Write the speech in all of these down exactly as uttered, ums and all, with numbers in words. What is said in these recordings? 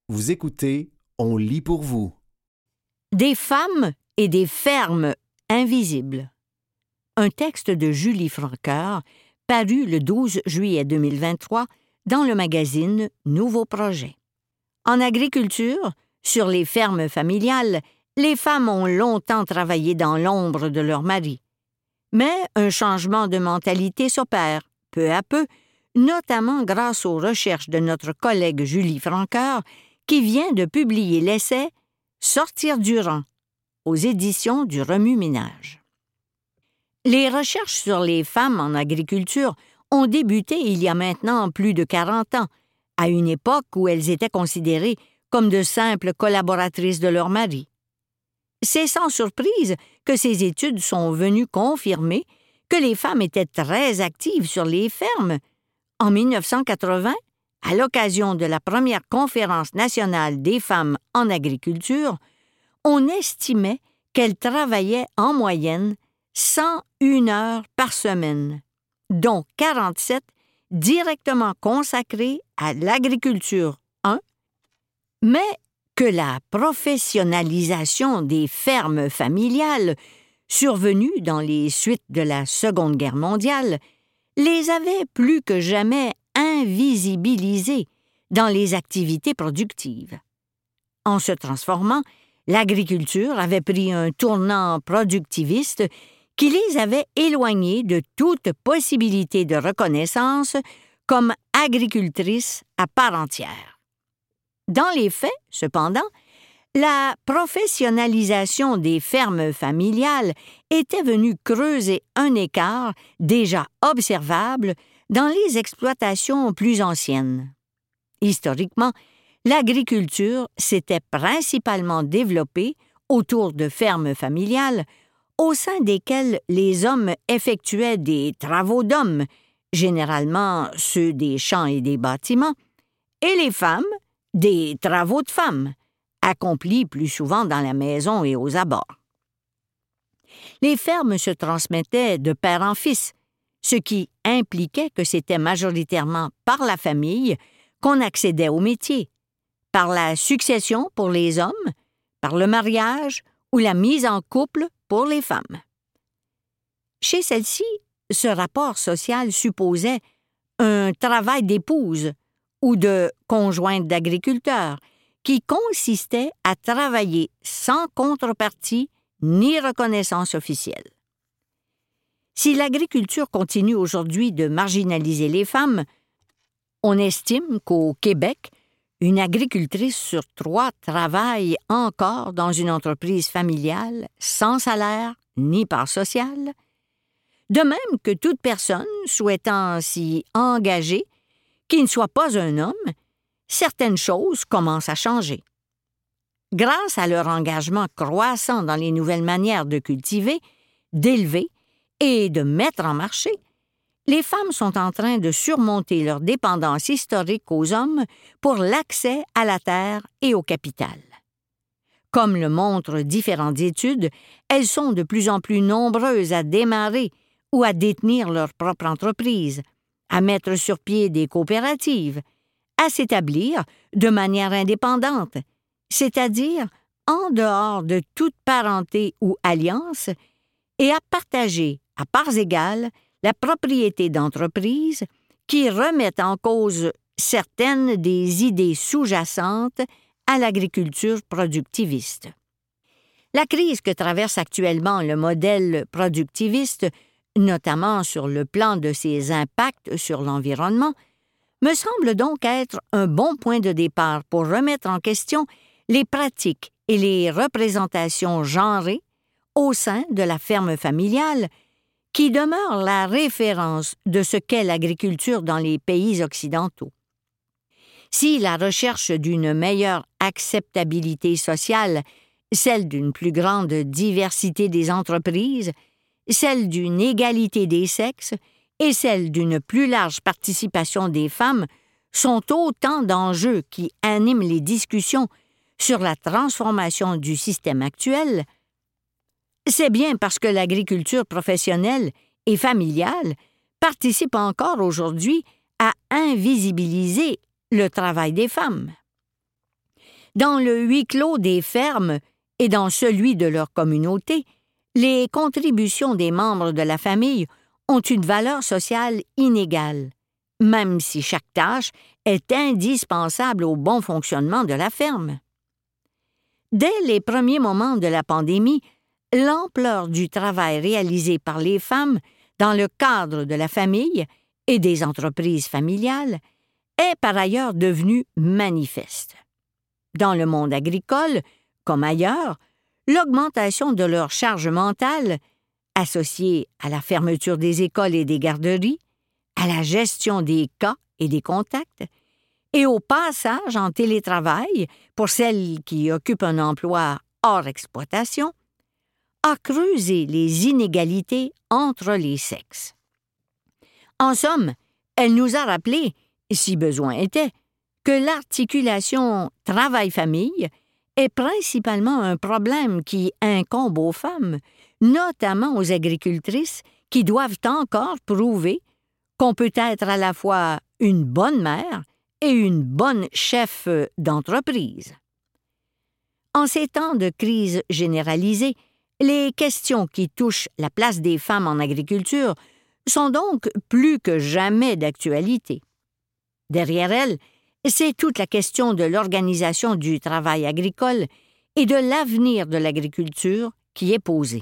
Vous écoutez, on lit pour vous. Des femmes et des fermes invisibles. Un texte de Julie Francoeur, paru le douze juillet deux mille vingt-trois dans le magazine Nouveau Projet. En agriculture, sur les fermes familiales, les femmes ont longtemps travaillé dans l'ombre de leur mari. Mais un changement de mentalité s'opère, peu à peu, notamment grâce aux recherches de notre collègue Julie Francoeur, qui vient de publier l'essai « Sortir du rang » aux éditions du Remue-Ménage. Les recherches sur les femmes en agriculture ont débuté il y a maintenant plus de quarante ans, à une époque où elles étaient considérées comme de simples collaboratrices de leur mari. C'est sans surprise que ces études sont venues confirmer que les femmes étaient très actives sur les fermes. En mille neuf cent quatre-vingts, à l'occasion de la première conférence nationale des femmes en agriculture, on estimait qu'elles travaillaient en moyenne cent une heures par semaine, dont quarante-sept directement consacrées à l'agriculture un, mais que la professionnalisation des fermes familiales, survenue dans les suites de la Seconde Guerre mondiale, les avait plus que jamais invisibilisées dans les activités productives. En se transformant, l'agriculture avait pris un tournant productiviste qui les avait éloignées de toute possibilité de reconnaissance comme agricultrices à part entière. Dans les faits, cependant, la professionnalisation des fermes familiales était venue creuser un écart déjà observable dans les exploitations plus anciennes. Historiquement, l'agriculture s'était principalement développée autour de fermes familiales au sein desquelles les hommes effectuaient des travaux d'hommes, généralement ceux des champs et des bâtiments, et les femmes, des travaux de femmes, accomplis plus souvent dans la maison et aux abords. Les fermes se transmettaient de père en fils, ce qui impliquait que c'était majoritairement par la famille qu'on accédait au métier, par la succession pour les hommes, par le mariage ou la mise en couple pour les femmes. Chez celles-ci, ce rapport social supposait un travail d'épouse ou de conjointe d'agriculteur qui consistait à travailler sans contrepartie ni reconnaissance officielle. Si l'agriculture continue aujourd'hui de marginaliser les femmes, on estime qu'au Québec, une agricultrice sur trois travaille encore dans une entreprise familiale sans salaire ni part sociale, de même que toute personne souhaitant s'y engager, qui ne soit pas un homme, certaines choses commencent à changer. Grâce à leur engagement croissant dans les nouvelles manières de cultiver, d'élever et de mettre en marché, les femmes sont en train de surmonter leur dépendance historique aux hommes pour l'accès à la terre et au capital. Comme le montrent différentes études, elles sont de plus en plus nombreuses à démarrer ou à détenir leur propre entreprise, à mettre sur pied des coopératives, à s'établir de manière indépendante, c'est-à-dire en dehors de toute parenté ou alliance, et à partager à parts égales la propriété d'entreprises qui remettent en cause certaines des idées sous-jacentes à l'agriculture productiviste. La crise que traverse actuellement le modèle productiviste, notamment sur le plan de ses impacts sur l'environnement, me semble donc être un bon point de départ pour remettre en question les pratiques et les représentations genrées au sein de la ferme familiale, qui demeure la référence de ce qu'est l'agriculture dans les pays occidentaux. Si la recherche d'une meilleure acceptabilité sociale, celle d'une plus grande diversité des entreprises, celle d'une égalité des sexes et celle d'une plus large participation des femmes sont autant d'enjeux qui animent les discussions sur la transformation du système actuel, c'est bien parce que l'agriculture professionnelle et familiale participe encore aujourd'hui à invisibiliser le travail des femmes. Dans le huis clos des fermes et dans celui de leur communauté, les contributions des membres de la famille ont une valeur sociale inégale, même si chaque tâche est indispensable au bon fonctionnement de la ferme. Dès les premiers moments de la pandémie, l'ampleur du travail réalisé par les femmes dans le cadre de la famille et des entreprises familiales est par ailleurs devenue manifeste. Dans le monde agricole, comme ailleurs, l'augmentation de leur charge mentale, associée à la fermeture des écoles et des garderies, à la gestion des cas et des contacts, et au passage en télétravail pour celles qui occupent un emploi hors exploitation, a creusé les inégalités entre les sexes. En somme, elle nous a rappelé, si besoin était, que l'articulation travail-famille est principalement un problème qui incombe aux femmes, notamment aux agricultrices qui doivent encore prouver qu'on peut être à la fois une bonne mère et une bonne chef d'entreprise. En ces temps de crise généralisée, les questions qui touchent la place des femmes en agriculture sont donc plus que jamais d'actualité. Derrière elles, c'est toute la question de l'organisation du travail agricole et de l'avenir de l'agriculture qui est posée.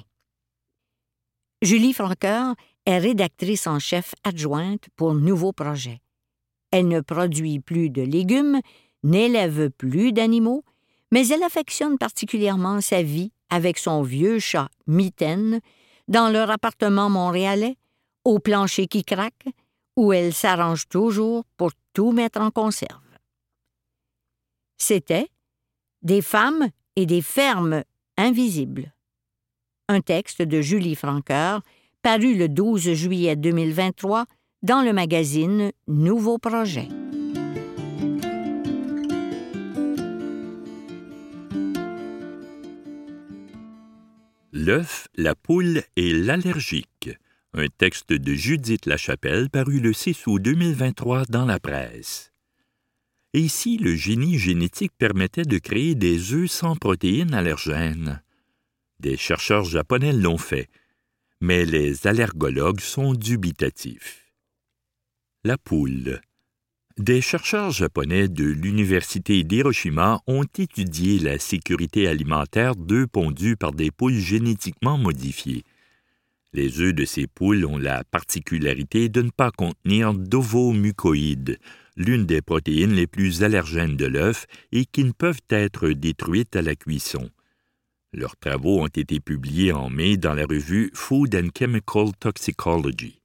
Julie Francoeur est rédactrice en chef adjointe pour Nouveaux projets. Elle ne produit plus de légumes, n'élève plus d'animaux, mais elle affectionne particulièrement sa vie avec son vieux chat Mitaine dans leur appartement montréalais, au plancher qui craque, où elle s'arrange toujours pour tout mettre en conserve. C'était « Des femmes et des fermes invisibles ». Un texte de Julie Francoeur, paru le douze juillet deux mille vingt-trois dans le magazine Nouveaux projets. L'œuf, la poule et l'allergique. Un texte de Judith Lachapelle paru le six août deux mille vingt-trois dans la presse. Et ici, le génie génétique permettait de créer des œufs sans protéines allergènes. Des chercheurs japonais l'ont fait, mais les allergologues sont dubitatifs. La poule. Des chercheurs japonais de l'Université d'Hiroshima ont étudié la sécurité alimentaire d'œufs pondus par des poules génétiquement modifiées. Les œufs de ces poules ont la particularité de ne pas contenir d'ovomucoïdes, l'une des protéines les plus allergènes de l'œuf et qui ne peuvent être détruites à la cuisson. Leurs travaux ont été publiés en mai dans la revue Food and Chemical Toxicology.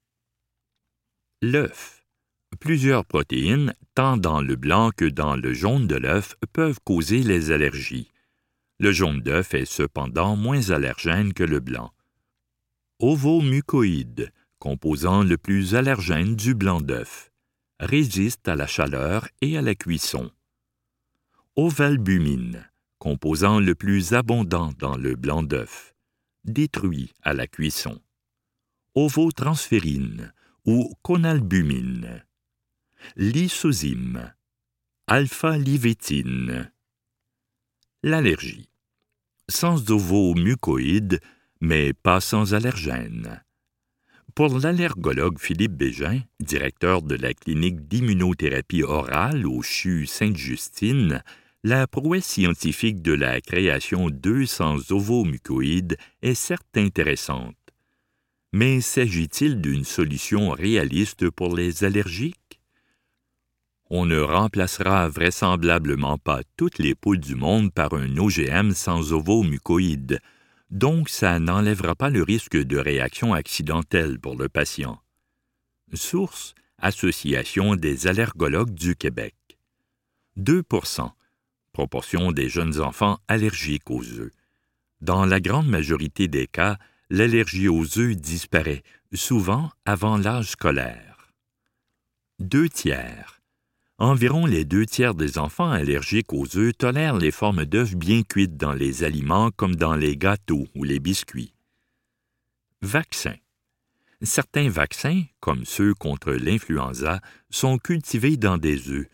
L'œuf. Plusieurs protéines, tant dans le blanc que dans le jaune de l'œuf, peuvent causer les allergies. Le jaune d'œuf est cependant moins allergène que le blanc. Ovomucoïdes, composant le plus allergène du blanc d'œuf, résiste à la chaleur et à la cuisson. Ovalbumine, composant le plus abondant dans le blanc d'œuf, détruit à la cuisson. Ovotransférine ou conalbumine. Lysozyme, alpha-livétine. L'allergie. Sans ovomucoïdes, mais pas sans allergènes. Pour l'allergologue Philippe Bégin, directeur de la clinique d'immunothérapie orale au C H U Sainte-Justine, la prouesse scientifique de la création d'œufs sans ovomucoïdes est certes intéressante. Mais s'agit-il d'une solution réaliste pour les allergiques? On ne remplacera vraisemblablement pas toutes les poules du monde par un O G M sans ovomucoïdes, donc ça n'enlèvera pas le risque de réaction accidentelle pour le patient. Source: Association des allergologues du Québec. deux pour cent, proportion des jeunes enfants allergiques aux œufs. Dans la grande majorité des cas, l'allergie aux œufs disparaît, souvent avant l'âge scolaire. Deux tiers. Environ les deux tiers des enfants allergiques aux œufs tolèrent les formes d'œufs bien cuites dans les aliments comme dans les gâteaux ou les biscuits. Vaccins. Certains vaccins, comme ceux contre l'influenza, sont cultivés dans des œufs,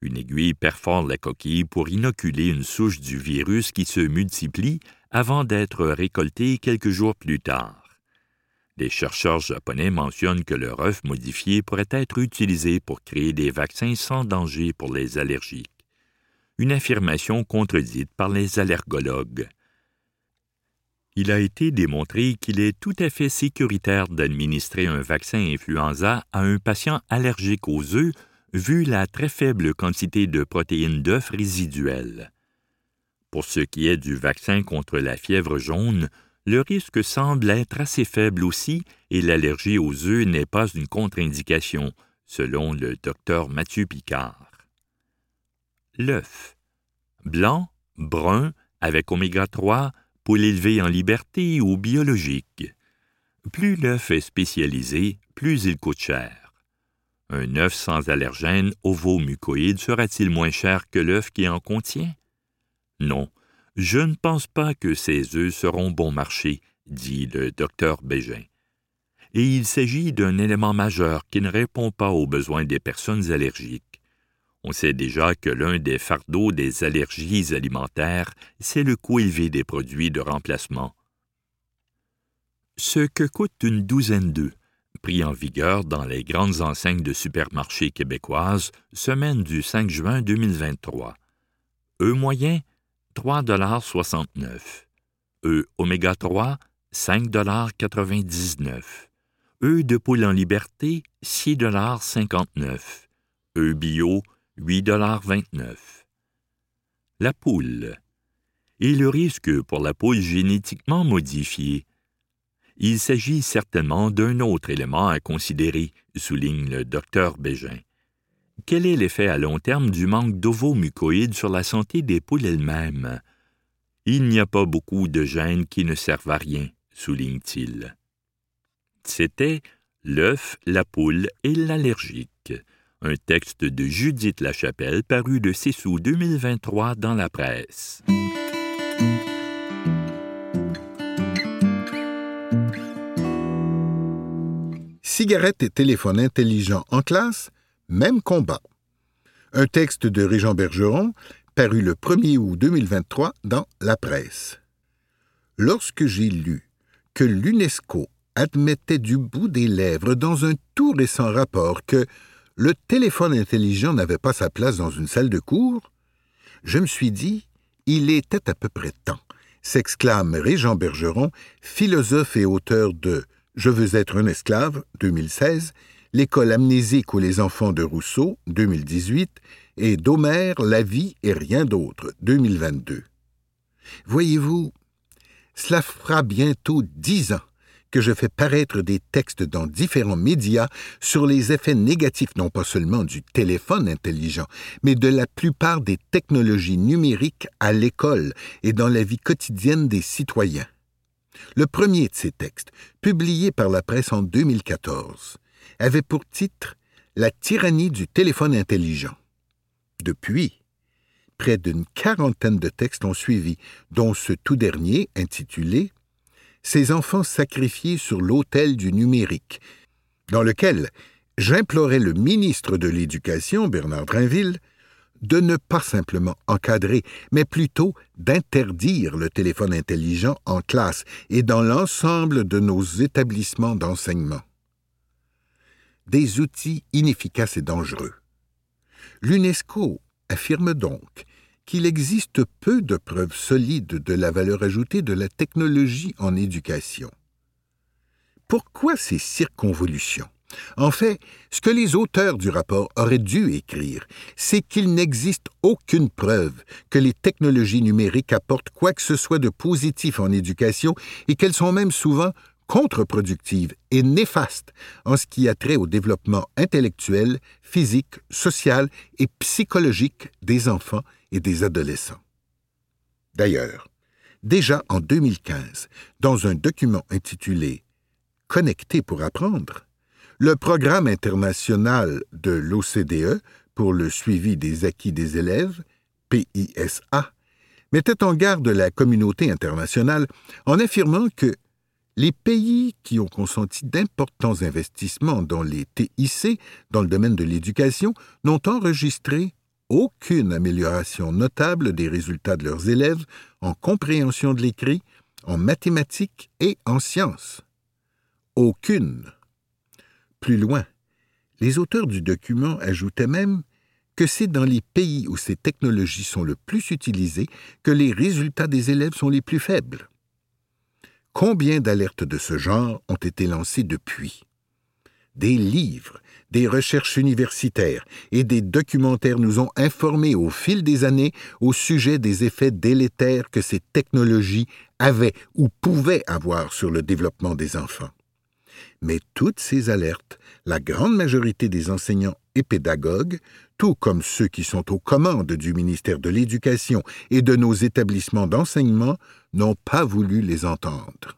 Une aiguille perfore la coquille pour inoculer une souche du virus qui se multiplie avant d'être récoltée quelques jours plus tard. Les chercheurs japonais mentionnent que leur œuf modifié pourrait être utilisé pour créer des vaccins sans danger pour les allergiques. Une affirmation contredite par les allergologues. Il a été démontré qu'il est tout à fait sécuritaire d'administrer un vaccin influenza à un patient allergique aux œufs, vu la très faible quantité de protéines d'œufs résiduelles. Pour ce qui est du vaccin contre la fièvre jaune, le risque semble être assez faible aussi et l'allergie aux œufs n'est pas une contre-indication, selon le docteur Mathieu Picard. L'œuf. Blanc, brun, avec oméga trois, poule élevée en liberté ou biologique. Plus l'œuf est spécialisé, plus il coûte cher. Un œuf sans allergène ovomucoïde sera-t-il moins cher que l'œuf qui en contient? Non, je ne pense pas que ces œufs seront bon marché, dit le docteur Bégin. Et il s'agit d'un élément majeur qui ne répond pas aux besoins des personnes allergiques. On sait déjà que l'un des fardeaux des allergies alimentaires, c'est le coût élevé des produits de remplacement. Ce que coûte une douzaine d'œufs, prix en vigueur dans les grandes enseignes de supermarchés québécoises, semaine du cinq juin deux mille vingt-trois. Œufs moyens, trois dollars soixante-neuf. Œufs oméga trois, cinq dollars quatre-vingt-dix-neuf. Œufs de poule en liberté, six dollars cinquante-neuf. Œufs bio, huit dollars vingt-neuf. La poule. Et le risque pour la poule génétiquement modifiée. Il s'agit certainement d'un autre élément à considérer, souligne le docteur Bégin. Quel est l'effet à long terme du manque d'ovomucoïdes sur la santé des poules elles-mêmes? Il n'y a pas beaucoup de gènes qui ne servent à rien, souligne-t-il. C'était L'œuf, la poule et l'allergique, un texte de Judith Lachapelle paru le six août deux mille vingt-trois dans la presse. Cigarettes et téléphones intelligents en classe, même combat. Un texte de Régent Bergeron, paru le premier août deux mille vingt-trois dans La Presse. Lorsque j'ai lu que l'UNESCO admettait du bout des lèvres dans un tout récent rapport que le téléphone intelligent n'avait pas sa place dans une salle de cours, je me suis dit, il était à peu près temps, s'exclame Régent Bergeron, philosophe et auteur de « Je veux être un esclave » deux mille seize, L'école amnésique ou les enfants de Rousseau deux mille dix-huit et d'Homère, La vie et rien d'autre deux mille vingt-deux. Voyez-vous, cela fera bientôt dix ans que je fais paraître des textes dans différents médias sur les effets négatifs non pas seulement du téléphone intelligent, mais de la plupart des technologies numériques à l'école et dans la vie quotidienne des citoyens. Le premier de ces textes, publié par la presse en deux mille quatorze, avait pour titre « La tyrannie du téléphone intelligent ». Depuis, près d'une quarantaine de textes ont suivi, dont ce tout dernier, intitulé « Ces enfants sacrifiés sur l'autel du numérique », dans lequel j'implorais le ministre de l'Éducation, Bernard Drinville, de ne pas simplement encadrer, mais plutôt d'interdire le téléphone intelligent en classe et dans l'ensemble de nos établissements d'enseignement. Des outils inefficaces et dangereux. L'UNESCO affirme donc qu'il existe peu de preuves solides de la valeur ajoutée de la technologie en éducation. Pourquoi ces circonvolutions? En fait, ce que les auteurs du rapport auraient dû écrire, c'est qu'il n'existe aucune preuve que les technologies numériques apportent quoi que ce soit de positif en éducation et qu'elles sont même souvent contre-productives et néfastes en ce qui a trait au développement intellectuel, physique, social et psychologique des enfants et des adolescents. D'ailleurs, déjà en deux mille quinze, dans un document intitulé « Connecté pour apprendre », le Programme international de l'O C D E pour le suivi des acquis des élèves, P I S A, mettait en garde la communauté internationale en affirmant que les pays qui ont consenti d'importants investissements dans les T I C, dans le domaine de l'éducation, n'ont enregistré aucune amélioration notable des résultats de leurs élèves en compréhension de l'écrit, en mathématiques et en sciences. Aucune. Plus loin, les auteurs du document ajoutaient même que c'est dans les pays où ces technologies sont le plus utilisées que les résultats des élèves sont les plus faibles. Combien d'alertes de ce genre ont été lancées depuis? Des livres, des recherches universitaires et des documentaires nous ont informés au fil des années au sujet des effets délétères que ces technologies avaient ou pouvaient avoir sur le développement des enfants. Mais toutes ces alertes, la grande majorité des enseignants et pédagogues, tout comme ceux qui sont aux commandes du ministère de l'Éducation et de nos établissements d'enseignement, n'ont pas voulu les entendre.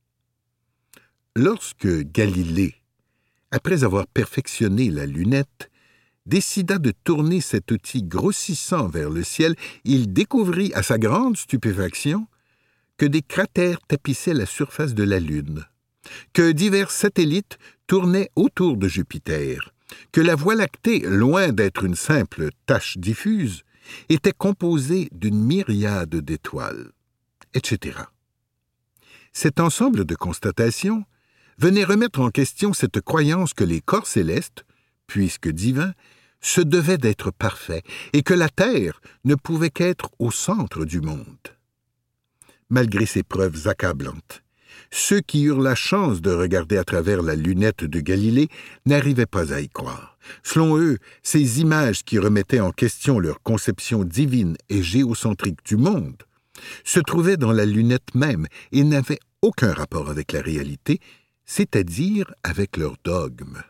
Lorsque Galilée, après avoir perfectionné la lunette, décida de tourner cet outil grossissant vers le ciel, il découvrit à sa grande stupéfaction que des cratères tapissaient la surface de la Lune, que divers satellites tournaient autour de Jupiter, que la Voie lactée, loin d'être une simple tache diffuse, était composée d'une myriade d'étoiles, et cetera. Cet ensemble de constatations venait remettre en question cette croyance que les corps célestes, puisque divins, se devaient d'être parfaits et que la Terre ne pouvait qu'être au centre du monde. Malgré ces preuves accablantes, ceux qui eurent la chance de regarder à travers la lunette de Galilée n'arrivaient pas à y croire. Selon eux, ces images qui remettaient en question leur conception divine et géocentrique du monde se trouvaient dans la lunette même et n'avaient aucun rapport avec la réalité, c'est-à-dire avec leur dogme.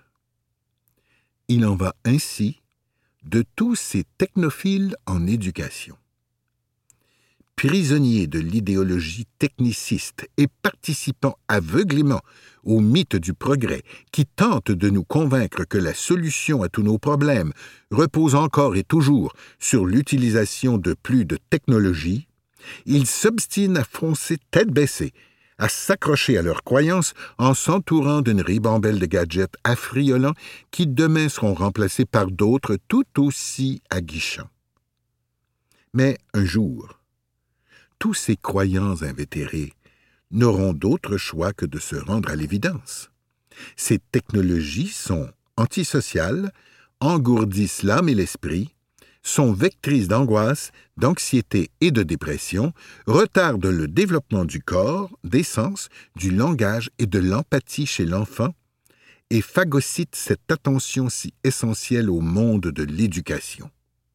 Il en va ainsi de tous ces technophiles en éducation. Prisonniers de l'idéologie techniciste et participant aveuglément au mythe du progrès qui tente de nous convaincre que la solution à tous nos problèmes repose encore et toujours sur l'utilisation de plus de technologies, ils s'obstinent à foncer tête baissée, à s'accrocher à leurs croyances en s'entourant d'une ribambelle de gadgets affriolants qui demain seront remplacés par d'autres tout aussi aguichants. Mais un jour, tous ces croyants invétérés n'auront d'autre choix que de se rendre à l'évidence. Ces technologies sont antisociales, engourdissent l'âme et l'esprit, sont vectrices d'angoisse, d'anxiété et de dépression, retardent le développement du corps, des sens, du langage et de l'empathie chez l'enfant et phagocytent cette attention si essentielle au monde de l'éducation.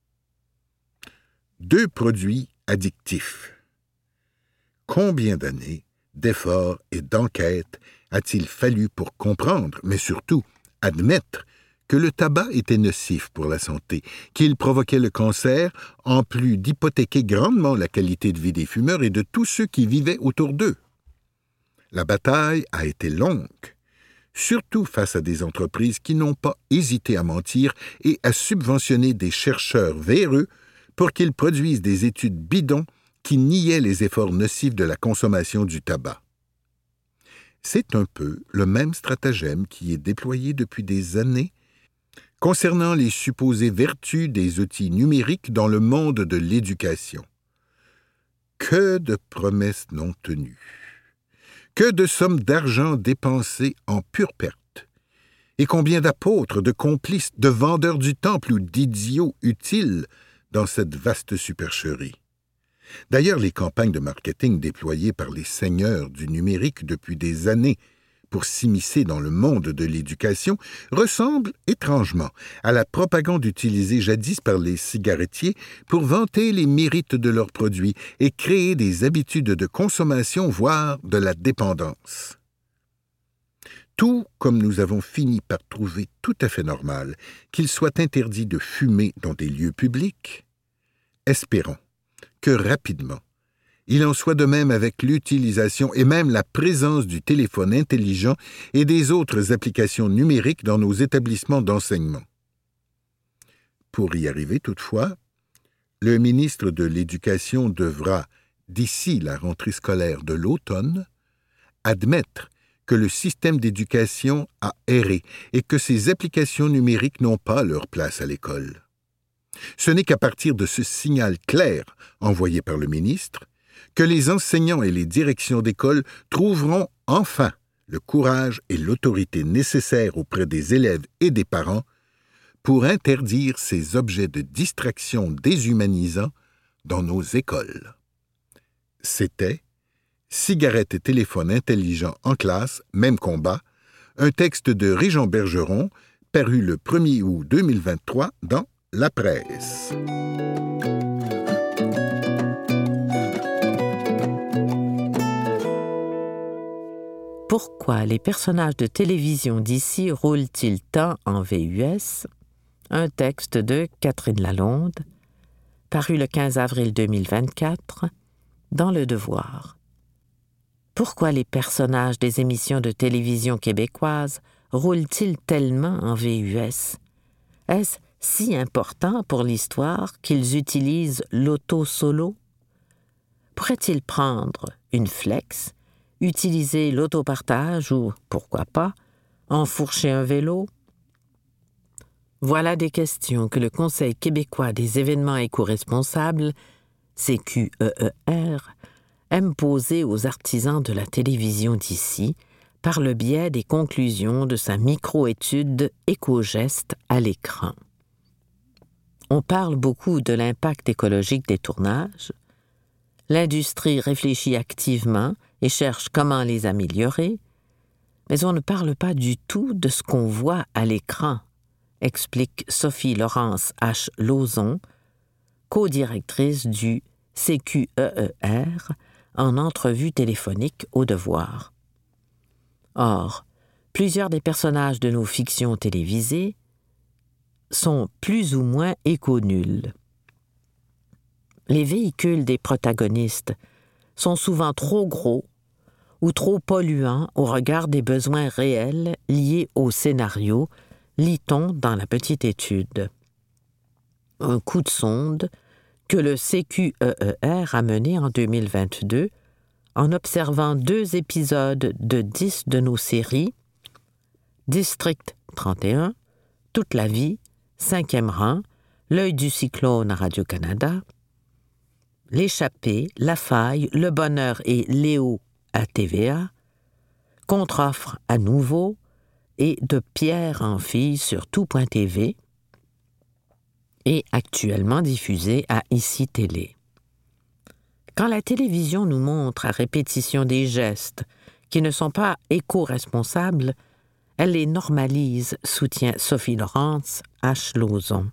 Deux produits addictifs. Combien d'années, d'efforts et d'enquêtes a-t-il fallu pour comprendre, mais surtout admettre, que le tabac était nocif pour la santé, qu'il provoquait le cancer, en plus d'hypothéquer grandement la qualité de vie des fumeurs et de tous ceux qui vivaient autour d'eux? La bataille a été longue, surtout face à des entreprises qui n'ont pas hésité à mentir et à subventionner des chercheurs véreux pour qu'ils produisent des études bidons qui niaient les efforts nocifs de la consommation du tabac. C'est un peu le même stratagème qui est déployé depuis des années concernant les supposées vertus des outils numériques dans le monde de l'éducation. Que de promesses non tenues! Que de sommes d'argent dépensées en pure perte! Et combien d'apôtres, de complices, de vendeurs du temple ou d'idiots utiles dans cette vaste supercherie? D'ailleurs, les campagnes de marketing déployées par les seigneurs du numérique depuis des années pour s'immiscer dans le monde de l'éducation ressemblent étrangement à la propagande utilisée jadis par les cigarettiers pour vanter les mérites de leurs produits et créer des habitudes de consommation, voire de la dépendance. Tout comme nous avons fini par trouver tout à fait normal qu'il soit interdit de fumer dans des lieux publics, espérons que rapidement, il en soit de même avec l'utilisation et même la présence du téléphone intelligent et des autres applications numériques dans nos établissements d'enseignement. Pour y arriver toutefois, le ministre de l'Éducation devra, d'ici la rentrée scolaire de l'automne, admettre que le système d'éducation a erré et que ces applications numériques n'ont pas leur place à l'école. Ce n'est qu'à partir de ce signal clair envoyé par le ministre que les enseignants et les directions d'école trouveront enfin le courage et l'autorité nécessaires auprès des élèves et des parents pour interdire ces objets de distraction déshumanisants dans nos écoles. C'était « Cigarettes et téléphones intelligents en classe, même combat », un texte de Régent Bergeron, paru le premier août deux mille vingt-trois dans La Presse. Pourquoi les personnages de télévision d'ici roulent-ils tant en V U S? Un texte de Catherine Lalonde, paru le quinze avril deux mille vingt-quatre, dans Le Devoir. Pourquoi les personnages des émissions de télévision québécoises roulent-ils tellement en V U S? Est-ce si important pour l'histoire qu'ils utilisent l'auto-solo? Pourraient-ils prendre une flex, utiliser l'autopartage ou, pourquoi pas, enfourcher un vélo? Voilà des questions que le Conseil québécois des événements éco-responsables, C Q E E R, aime poser aux artisans de la télévision d'ici par le biais des conclusions de sa micro-étude Éco-gestes à l'écran. On parle beaucoup de l'impact écologique des tournages. L'industrie réfléchit activement et cherche comment les améliorer, mais on ne parle pas du tout de ce qu'on voit à l'écran, explique Sophie-Laurence H. Lauzon, co-directrice du C Q E E R, en entrevue téléphonique au Devoir. Or, plusieurs des personnages de nos fictions télévisées sont plus ou moins éco-nuls. Les véhicules des protagonistes sont souvent trop gros ou trop polluants au regard des besoins réels liés au scénario, lit-on dans la petite étude. Un coup de sonde que le C Q E E R a mené en deux mille vingt-deux en observant deux épisodes de dix de nos séries, District trente et un, Toute la vie, Cinquième rang, L'œil du cyclone à Radio-Canada, L'échappée, La faille, Le bonheur et Léo à T V A, Contre-offre à Nouveau et De Pierre en fille sur tout point T V et actuellement diffusé à Ici Télé. Quand la télévision nous montre à répétition des gestes qui ne sont pas éco-responsables, elle les normalise, soutient Sophie-Laurence H. Lauzon.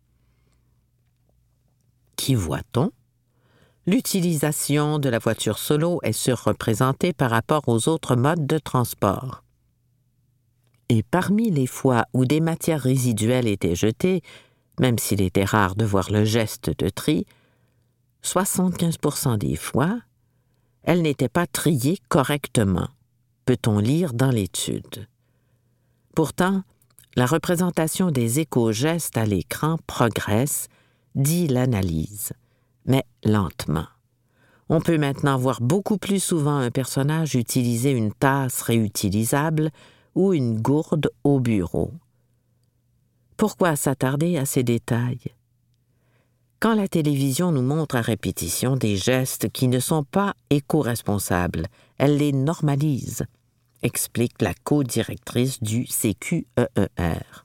Qui voit-on? L'utilisation de la voiture solo est surreprésentée par rapport aux autres modes de transport. Et parmi les fois où des matières résiduelles étaient jetées, même s'il était rare de voir le geste de tri, soixante-quinze pour cent des fois, elles n'étaient pas triées correctement, peut-on lire dans l'étude. Pourtant, la représentation des éco-gestes à l'écran progresse, dit l'analyse, mais lentement. On peut maintenant voir beaucoup plus souvent un personnage utiliser une tasse réutilisable ou une gourde au bureau. Pourquoi s'attarder à ces détails? Quand la télévision nous montre à répétition des gestes qui ne sont pas éco-responsables, elle les normalise, explique la co-directrice du C Q E E R.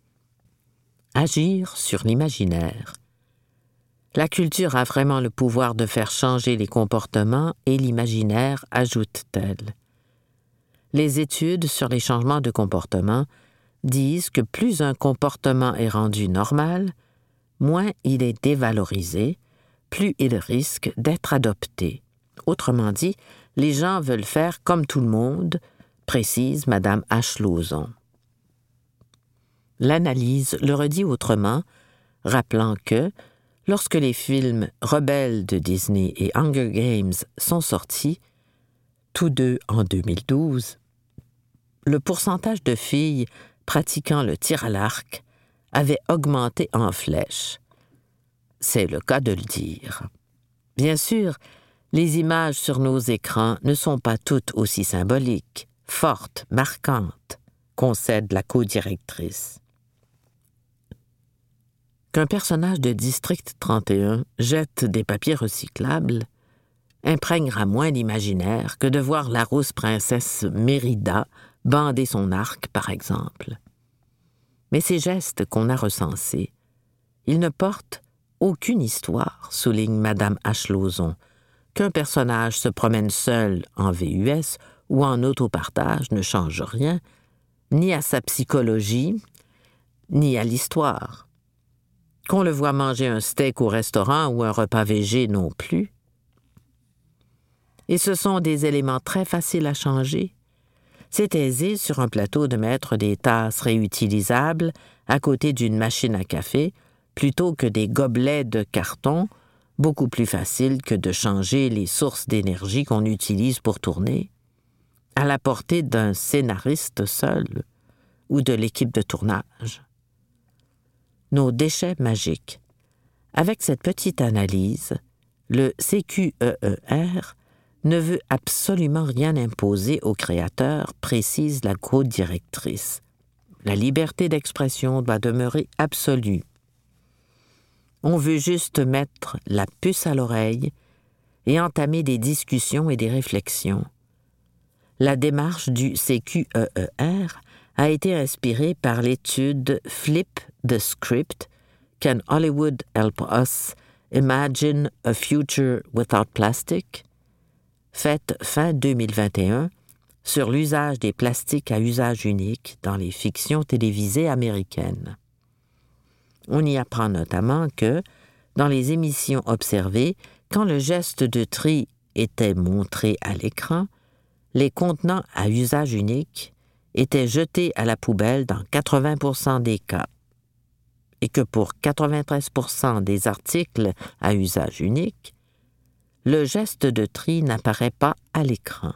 Agir sur l'imaginaire. La culture a vraiment le pouvoir de faire changer les comportements et l'imaginaire, ajoute-t-elle. Les études sur les changements de comportement disent que plus un comportement est rendu normal, moins il est dévalorisé, plus il risque d'être adopté. Autrement dit, les gens veulent faire comme tout le monde, précise Madame H. Lauzon. L'analyse le redit autrement, rappelant que, lorsque les films Rebelles de Disney et Hunger Games sont sortis, tous deux en deux mille douze, le pourcentage de filles pratiquant le tir à l'arc avait augmenté en flèche. C'est le cas de le dire. Bien sûr, les images sur nos écrans ne sont pas toutes aussi symboliques, fortes, marquantes, concède la co-directrice. qu'un personnage de District trente et un jette des papiers recyclables imprégnera moins l'imaginaire que de voir la rousse princesse Mérida bander son arc, par exemple. Mais ces gestes qu'on a recensés, ils ne portent aucune histoire, souligne Madame H. Qu'un personnage se promène seul en V U S ou en autopartage ne change rien, ni à sa psychologie, ni à l'histoire. Qu'on le voit manger un steak au restaurant ou un repas végé non plus. Et ce sont des éléments très faciles à changer. C'est aisé sur un plateau de mettre des tasses réutilisables à côté d'une machine à café plutôt que des gobelets de carton, beaucoup plus facile que de changer les sources d'énergie qu'on utilise pour tourner, à la portée d'un scénariste seul ou de l'équipe de tournage. Nos déchets magiques. Avec cette petite analyse, le C Q E E R ne veut absolument rien imposer aux créateurs, précise la co-directrice. La liberté d'expression doit demeurer absolue. On veut juste mettre la puce à l'oreille et entamer des discussions et des réflexions. La démarche du C Q E E R a été inspirée par l'étude Flip the Script, Can Hollywood Help Us Imagine a Future Without Plastic?, faite fin deux mille vingt et un sur l'usage des plastiques à usage unique dans les fictions télévisées américaines. On y apprend notamment que, dans les émissions observées, quand le geste de tri était montré à l'écran, les contenants à usage unique étaient jetés à la poubelle dans quatre-vingts pour cent des cas, et que pour quatre-vingt-treize pour cent des articles à usage unique, le geste de tri n'apparaît pas à l'écran.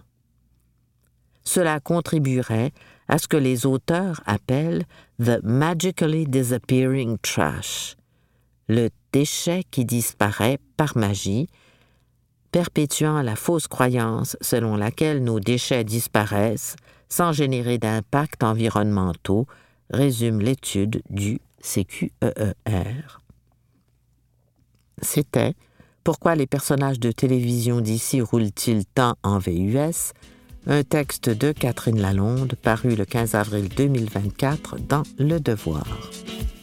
Cela contribuerait à ce que les auteurs appellent « the magically disappearing trash », le déchet qui disparaît par magie, perpétuant la fausse croyance selon laquelle nos déchets disparaissent sans générer d'impacts environnementaux, résume l'étude du C Q E E R. C'était « Pourquoi les personnages de télévision d'ici roulent-ils tant en V U S ?» un texte de Catherine Lalonde paru le quinze avril deux mille vingt-quatre dans Le Devoir.